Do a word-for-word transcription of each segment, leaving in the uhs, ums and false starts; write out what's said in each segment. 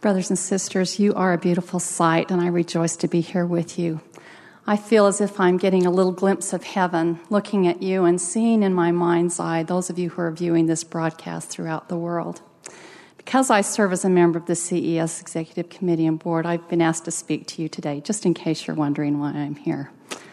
Brothers and sisters, you are a beautiful sight, and I rejoice to be here with you. I feel as if I'm getting a little glimpse of heaven, looking at you and seeing in my mind's eye those of you who are viewing this broadcast throughout the world. Because I serve as a member of the C E S Executive Committee and Board, I've been asked to speak to you today, just in case you're wondering why I'm here.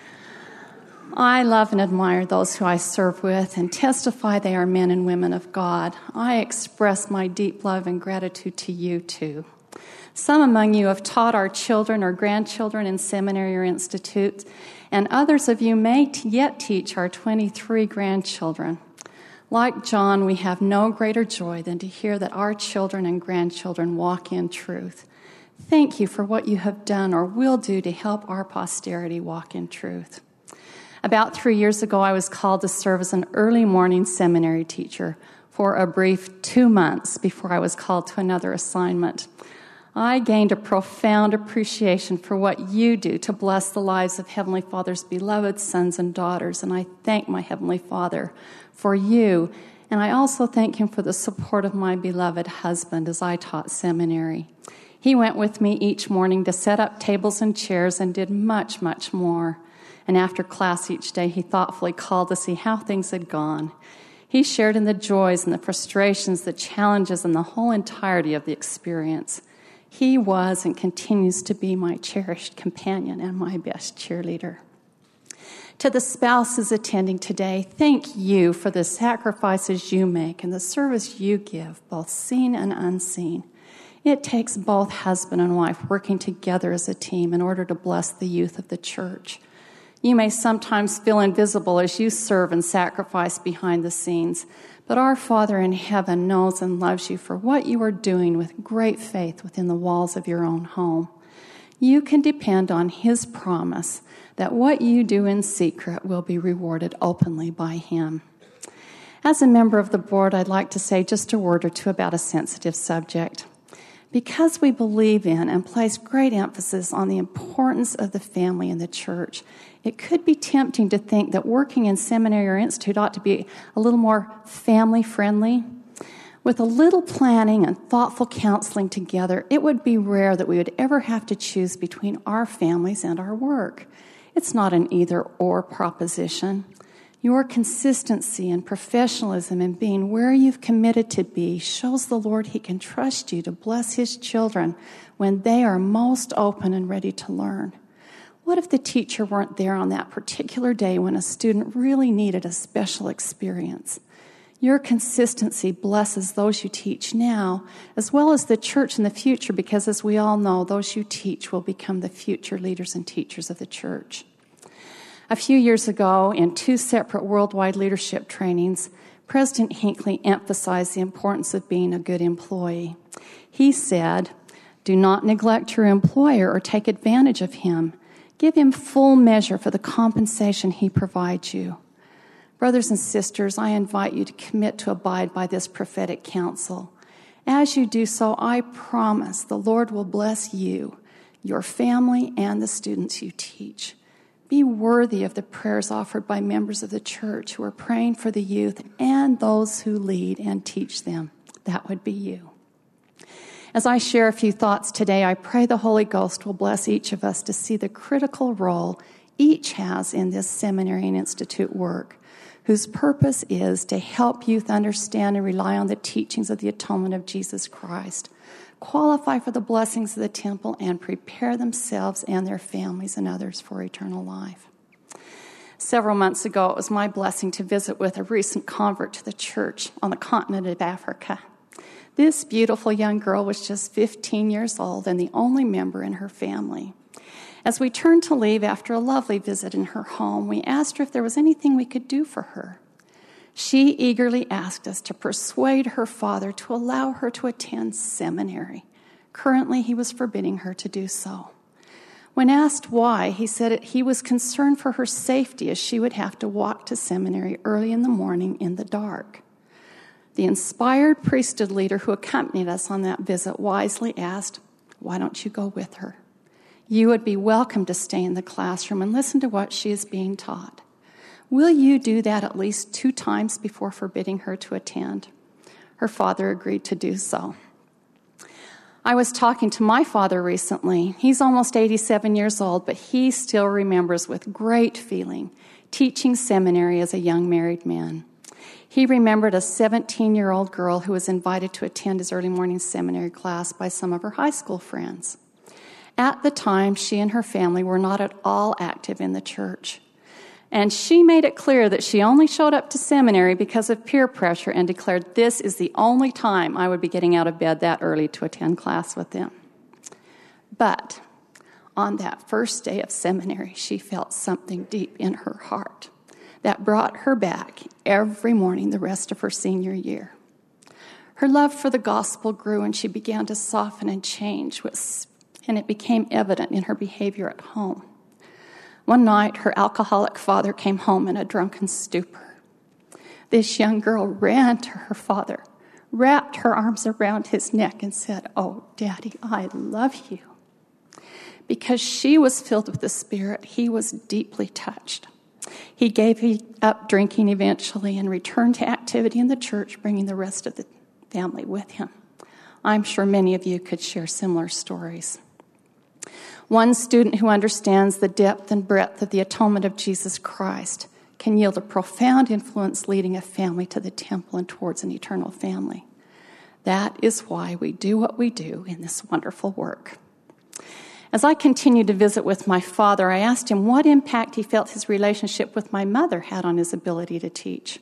I love and admire those who I serve with and testify they are men and women of God. I express my deep love and gratitude to you, too. Some among you have taught our children or grandchildren in seminary or institutes, and others of you may t- yet teach our twenty-three grandchildren. Like John, we have no greater joy than to hear that our children and grandchildren walk in truth. Thank you for what you have done or will do to help our posterity walk in truth. About three years ago, I was called to serve as an early morning seminary teacher for a brief two months before I was called to another assignment. I gained a profound appreciation for what you do to bless the lives of Heavenly Father's beloved sons and daughters, and I thank my Heavenly Father for you, and I also thank Him for the support of my beloved husband as I taught seminary. He went with me each morning to set up tables and chairs and did much, much more. And after class each day, he thoughtfully called to see how things had gone. He shared in the joys and the frustrations, the challenges, and the whole entirety of the experience. He was and continues to be my cherished companion and my best cheerleader. To the spouses attending today, thank you for the sacrifices you make and the service you give, both seen and unseen. It takes both husband and wife working together as a team in order to bless the youth of the church. You may sometimes feel invisible as you serve and sacrifice behind the scenes, but our Father in heaven knows and loves you for what you are doing with great faith within the walls of your own home. You can depend on His promise that what you do in secret will be rewarded openly by Him. As a member of the board, I'd like to say just a word or two about a sensitive subject. Because we believe in and place great emphasis on the importance of the family in the church, it could be tempting to think that working in seminary or institute ought to be a little more family-friendly. With a little planning and thoughtful counseling together, it would be rare that we would ever have to choose between our families and our work. It's not an either-or proposition. Your consistency and professionalism in being where you've committed to be shows the Lord He can trust you to bless His children when they are most open and ready to learn. What if the teacher weren't there on that particular day when a student really needed a special experience? Your consistency blesses those you teach now, as well as the church in the future, because as we all know, those you teach will become the future leaders and teachers of the church. A few years ago, in two separate worldwide leadership trainings, President Hinckley emphasized the importance of being a good employee. He said, "Do not neglect your employer or take advantage of him. Give him full measure for the compensation he provides you." Brothers and sisters, I invite you to commit to abide by this prophetic counsel. As you do so, I promise the Lord will bless you, your family, and the students you teach. Be worthy of the prayers offered by members of the church who are praying for the youth and those who lead and teach them. That would be you. As I share a few thoughts today, I pray the Holy Ghost will bless each of us to see the critical role each has in this seminary and institute work, whose purpose is to help youth understand and rely on the teachings of the atonement of Jesus Christ, qualify for the blessings of the temple, and prepare themselves and their families and others for eternal life. Several months ago, it was my blessing to visit with a recent convert to the church on the continent of Africa. This beautiful young girl was just fifteen years old and the only member in her family. As we turned to leave after a lovely visit in her home, we asked her if there was anything we could do for her. She eagerly asked us to persuade her father to allow her to attend seminary. Currently, he was forbidding her to do so. When asked why, he said that he was concerned for her safety as she would have to walk to seminary early in the morning in the dark. The inspired priesthood leader who accompanied us on that visit wisely asked, "Why don't you go with her? You would be welcome to stay in the classroom and listen to what she is being taught. Will you do that at least two times before forbidding her to attend?" Her father agreed to do so. I was talking to my father recently. He's almost eighty-seven years old, but he still remembers with great feeling teaching seminary as a young married man. He remembered a seventeen-year-old girl who was invited to attend his early morning seminary class by some of her high school friends. At the time, she and her family were not at all active in the church. And she made it clear that she only showed up to seminary because of peer pressure and declared this is the only time I would be getting out of bed that early to attend class with them. But on that first day of seminary, she felt something deep in her heart that brought her back every morning the rest of her senior year. Her love for the gospel grew, and she began to soften and change, and it became evident in her behavior at home. One night, her alcoholic father came home in a drunken stupor. This young girl ran to her father, wrapped her arms around his neck, and said, "Oh, Daddy, I love you." Because she was filled with the Spirit, he was deeply touched. He gave up drinking eventually and returned to activity in the church, bringing the rest of the family with him. I'm sure many of you could share similar stories. One student who understands the depth and breadth of the atonement of Jesus Christ can yield a profound influence leading a family to the temple and towards an eternal family. That is why we do what we do in this wonderful work. As I continued to visit with my father, I asked him what impact he felt his relationship with my mother had on his ability to teach.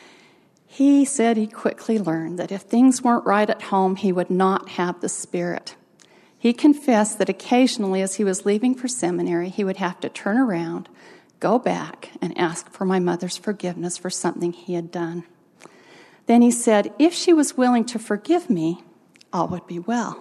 He said he quickly learned that if things weren't right at home, he would not have the Spirit. He confessed that occasionally as he was leaving for seminary, he would have to turn around, go back, and ask for my mother's forgiveness for something he had done. Then he said, if she was willing to forgive me, all would be well.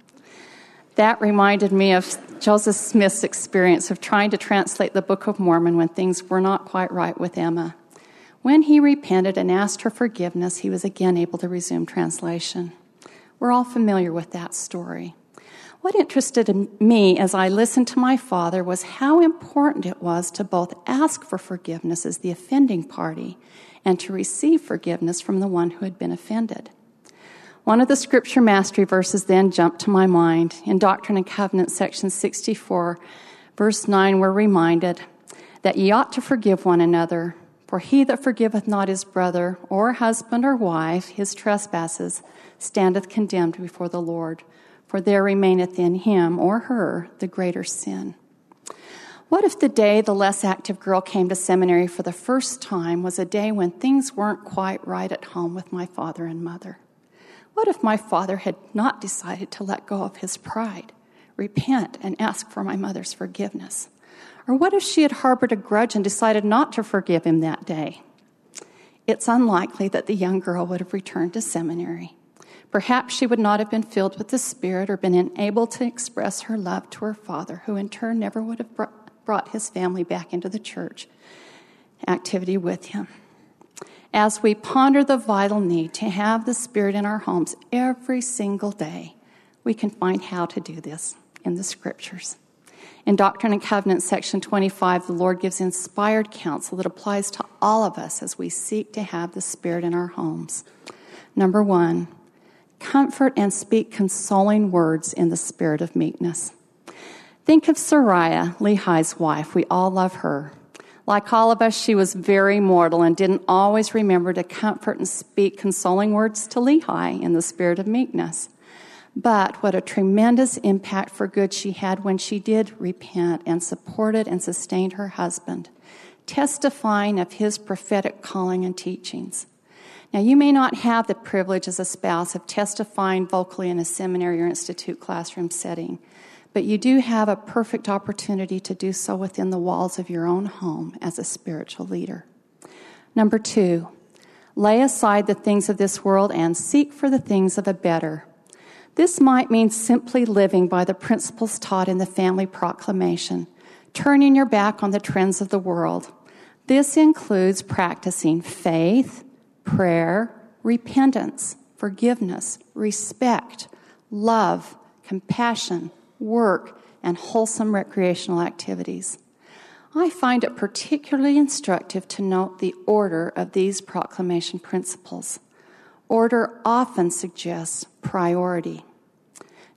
That reminded me of Joseph Smith's experience of trying to translate the Book of Mormon when things were not quite right with Emma. When he repented and asked her forgiveness, he was again able to resume translation. We're all familiar with that story. What interested me as I listened to my father was how important it was to both ask for forgiveness as the offending party and to receive forgiveness from the one who had been offended. One of the scripture mastery verses then jumped to my mind. In Doctrine and Covenants, section sixty-four, verse nine, we're reminded that ye ought to forgive one another, for he that forgiveth not his brother or husband or wife his trespasses standeth condemned before the Lord. For there remaineth in him or her the greater sin. What if the day the less active girl came to seminary for the first time was a day when things weren't quite right at home with my father and mother? What if my father had not decided to let go of his pride, repent, and ask for my mother's forgiveness? Or what if she had harbored a grudge and decided not to forgive him that day? It's unlikely that the young girl would have returned to seminary. Perhaps she would not have been filled with the Spirit or been enabled to express her love to her father, who in turn never would have brought his family back into the church activity with him. As we ponder the vital need to have the Spirit in our homes every single day, we can find how to do this in the Scriptures. In Doctrine and Covenants, section twenty-five, the Lord gives inspired counsel that applies to all of us as we seek to have the Spirit in our homes. Number one, comfort and speak consoling words in the spirit of meekness. Think of Sariah, Lehi's wife. We all love her. Like all of us, she was very mortal and didn't always remember to comfort and speak consoling words to Lehi in the spirit of meekness. But what a tremendous impact for good she had when she did repent and supported and sustained her husband, testifying of his prophetic calling and teachings. Now, you may not have the privilege as a spouse of testifying vocally in a seminary or institute classroom setting, but you do have a perfect opportunity to do so within the walls of your own home as a spiritual leader. Number two, lay aside the things of this world and seek for the things of a better. This might mean simply living by the principles taught in the family proclamation, turning your back on the trends of the world. This includes practicing faith, prayer, repentance, forgiveness, respect, love, compassion, work, and wholesome recreational activities. I find it particularly instructive to note the order of these proclamation principles. Order often suggests priority.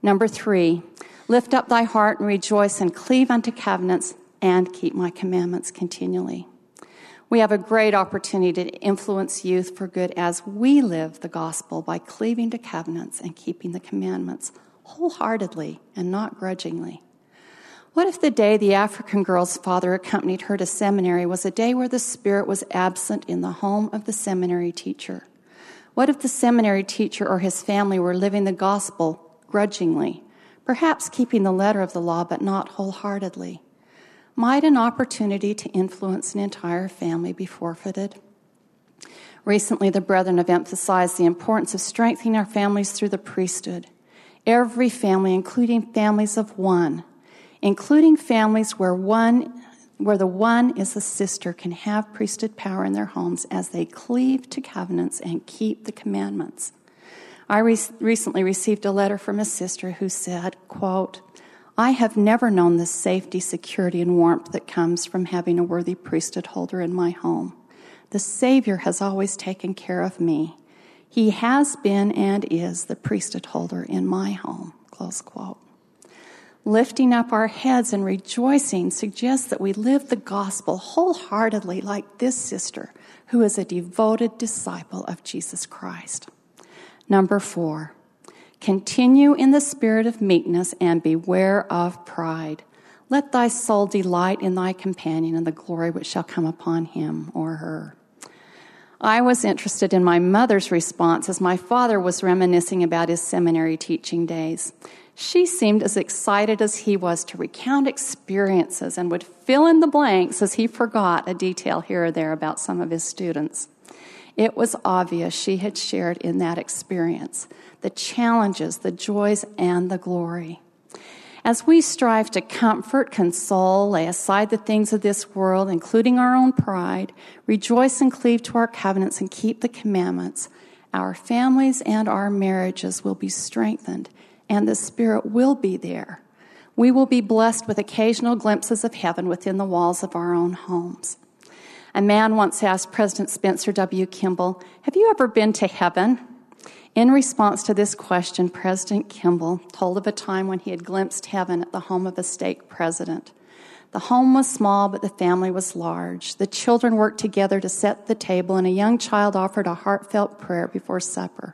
Number three, lift up thy heart and rejoice and cleave unto covenants and keep my commandments continually. We have a great opportunity to influence youth for good as we live the gospel by cleaving to covenants and keeping the commandments wholeheartedly and not grudgingly. What if the day the African girl's father accompanied her to seminary was a day where the Spirit was absent in the home of the seminary teacher? What if the seminary teacher or his family were living the gospel grudgingly, perhaps keeping the letter of the law but not wholeheartedly? Might an opportunity to influence an entire family be forfeited? Recently, the brethren have emphasized the importance of strengthening our families through the priesthood. Every family, including families of one, including families where one, where the one is a sister, can have priesthood power in their homes as they cleave to covenants and keep the commandments. I re- recently received a letter from a sister who said, quote, I have never known the safety, security, and warmth that comes from having a worthy priesthood holder in my home. The Savior has always taken care of me. He has been and is the priesthood holder in my home, close quote. Lifting up our heads and rejoicing suggests that we live the gospel wholeheartedly like this sister, who is a devoted disciple of Jesus Christ. Number four, continue in the spirit of meekness and beware of pride. Let thy soul delight in thy companion and the glory which shall come upon him or her. I was interested in my mother's response as my father was reminiscing about his seminary teaching days. She seemed as excited as he was to recount experiences and would fill in the blanks as he forgot a detail here or there about some of his students. It was obvious she had shared in that experience the challenges, the joys, and the glory. As we strive to comfort, console, lay aside the things of this world, including our own pride, rejoice and cleave to our covenants and keep the commandments, our families and our marriages will be strengthened, and the Spirit will be there. We will be blessed with occasional glimpses of heaven within the walls of our own homes. A man once asked President Spencer W. Kimball, have you ever been to heaven? In response to this question, President Kimball told of a time when he had glimpsed heaven at the home of a stake president. The home was small, but the family was large. The children worked together to set the table, and a young child offered a heartfelt prayer before supper.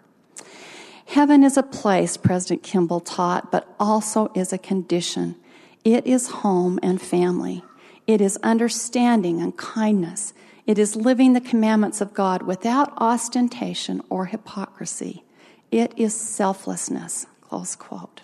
Heaven is a place, President Kimball taught, but also is a condition. It is home and family. It is understanding and kindness. It is living the commandments of God without ostentation or hypocrisy. It is selflessness, close quote.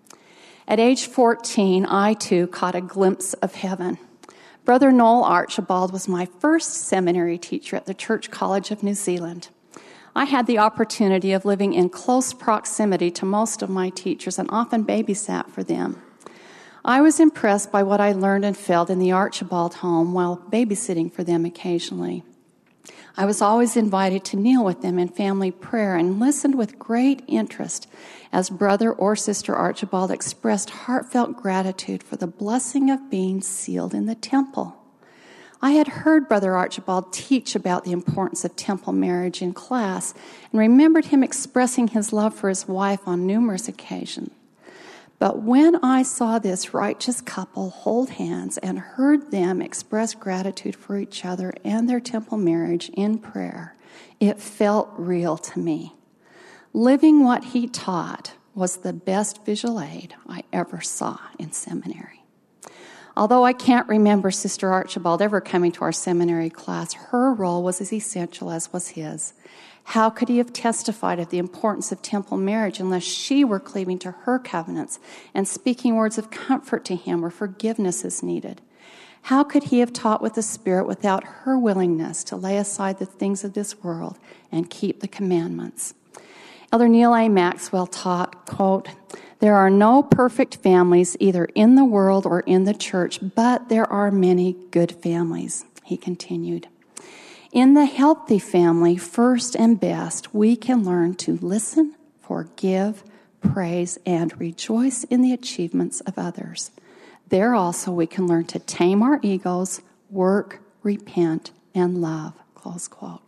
At age fourteen, I too caught a glimpse of heaven. Brother Noel Archibald was my first seminary teacher at the Church College of New Zealand. I had the opportunity of living in close proximity to most of my teachers and often babysat for them. I was impressed by what I learned and felt in the Archibald home while babysitting for them occasionally. I was always invited to kneel with them in family prayer and listened with great interest as Brother or Sister Archibald expressed heartfelt gratitude for the blessing of being sealed in the temple. I had heard Brother Archibald teach about the importance of temple marriage in class and remembered him expressing his love for his wife on numerous occasions. But when I saw this righteous couple hold hands and heard them express gratitude for each other and their temple marriage in prayer, it felt real to me. Living what he taught was the best visual aid I ever saw in seminary. Although I can't remember Sister Archibald ever coming to our seminary class, her role was as essential as was his. How could he have testified of the importance of temple marriage unless she were cleaving to her covenants and speaking words of comfort to him where forgiveness is needed? How could he have taught with the Spirit without her willingness to lay aside the things of this world and keep the commandments? Elder Neil A. Maxwell taught, quote, there are no perfect families either in the world or in the church, but there are many good families, he continued. In the healthy family, first and best, we can learn to listen, forgive, praise, and rejoice in the achievements of others. There also we can learn to tame our egos, work, repent, and love, close quote.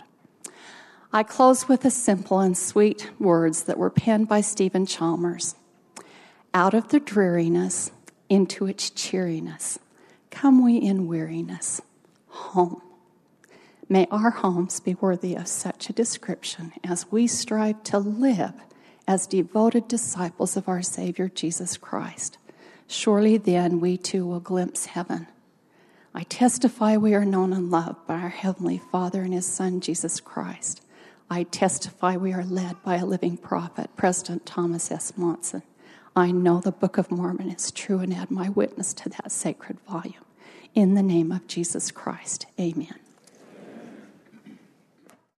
I close with the simple and sweet words that were penned by Stephen Chalmers. out of the dreariness into its cheeriness. Come we in weariness home. May our homes be worthy of such a description as we strive to live as devoted disciples of our Savior Jesus Christ. Surely then we too will glimpse heaven. I testify we are known and loved by our Heavenly Father and His Son, Jesus Christ. I testify we are led by a living prophet, President Thomas S. Monson. I know the Book of Mormon is true and add my witness to that sacred volume. In the name of Jesus Christ, amen.